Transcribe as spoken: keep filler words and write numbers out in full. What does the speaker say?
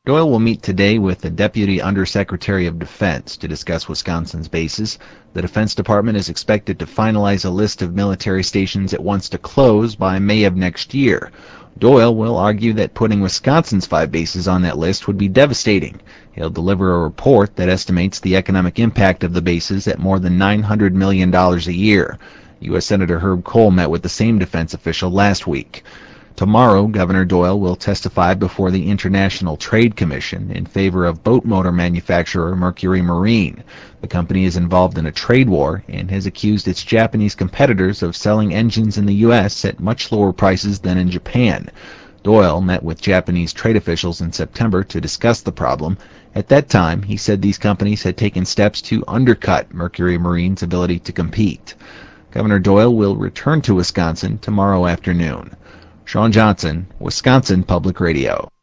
Doyle will meet today with the Deputy Undersecretary of Defense to discuss Wisconsin's bases. The Defense Department is expected to finalize a list of military stations it wants to close by May of next year. Doyle will argue that putting Wisconsin's five bases on that list would be devastating. He'll deliver a report that estimates the economic impact of the bases at more than nine hundred million dollars a year. U S Senator Herb Kohl met with the same defense official last week. Tomorrow, Governor Doyle will testify before the International Trade Commission in favor of boat motor manufacturer Mercury Marine. The company is involved in a trade war and has accused its Japanese competitors of selling engines in the U S at much lower prices than in Japan. Doyle met with Japanese trade officials in September to discuss the problem. At that time, he said these companies had taken steps to undercut Mercury Marine's ability to compete. Governor Doyle will return to Wisconsin tomorrow afternoon. Sean Johnson, Wisconsin Public Radio.